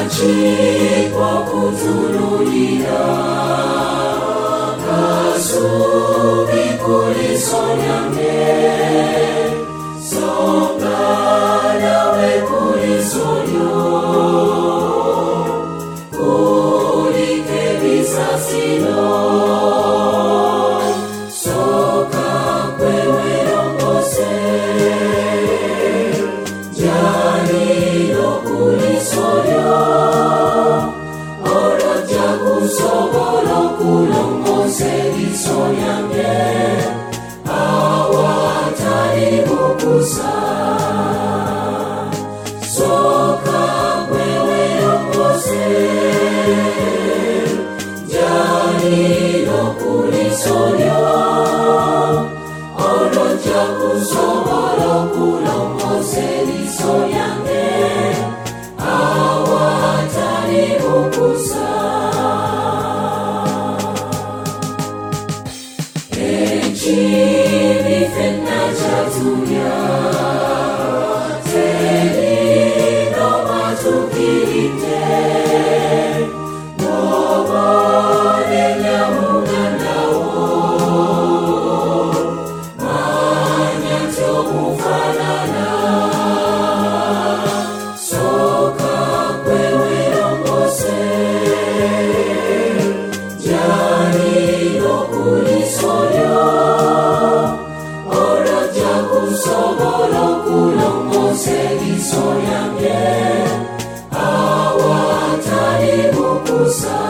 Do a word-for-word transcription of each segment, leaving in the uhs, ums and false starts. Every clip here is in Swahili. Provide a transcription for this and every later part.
Chikwa kutunulia kasubi kulisonyange songa nawe kulisonyo kulikebisa sino soka kwewe rongose jalilo kulisonyo sobolo kulongose lisonyange awatari bukusa soka kwewe rongose jalilo kulisonyo oloja kusobolo kulongose lisonyange awatari bukusa Chini fena chatuya Teli no matukirite Nobo nenya munganao Manya chomu fanana Soka kwewe rongose Jari no kulisonyo sobolo kulongose lisonyange awatari bukusa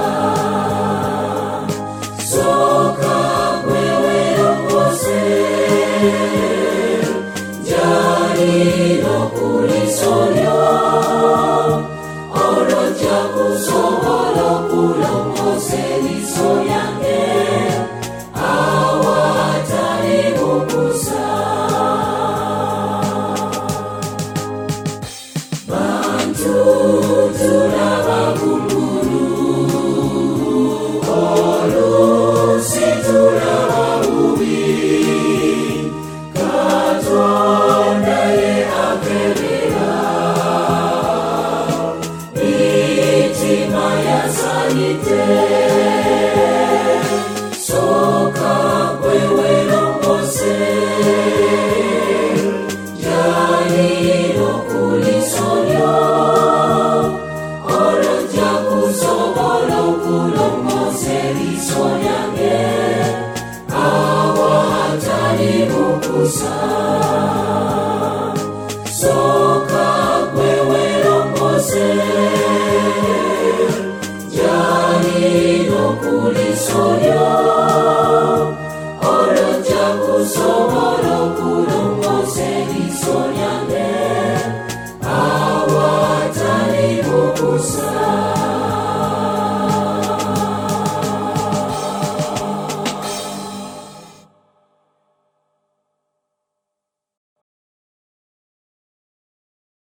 soka kwewe rongose jalilo kulisonyo oloja kusobolo kulongose lisonyange awatari bukusa Tutura bagumuru olu situra bagubi katonda ye akelera itima ya salite soka kwewe rongose jalilo kulisonyo sobolo kulongose lisonyange awatari bukusa soka kwewe rongose jalilo kulisonyo oloja kusobolo